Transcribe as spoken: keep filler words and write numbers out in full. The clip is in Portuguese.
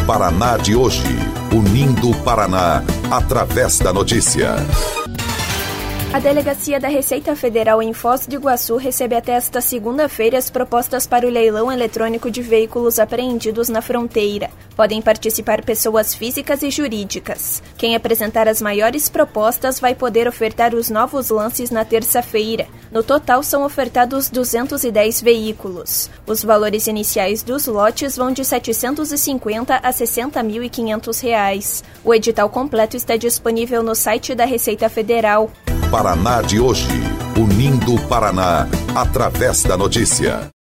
Paraná de hoje, unindo o Paraná através da notícia. A Delegacia da Receita Federal em Foz do Iguaçu recebe até esta segunda-feira as propostas para o leilão eletrônico de veículos apreendidos na fronteira. Podem participar pessoas físicas e jurídicas. Quem apresentar as maiores propostas vai poder ofertar os novos lances na terça-feira. No total, são ofertados duzentos e dez veículos. Os valores iniciais dos lotes vão de setecentos e cinquenta a sessenta mil e quinhentos reais. O edital completo está disponível no site da Receita Federal. Paraná de hoje, unindo o Paraná através da notícia.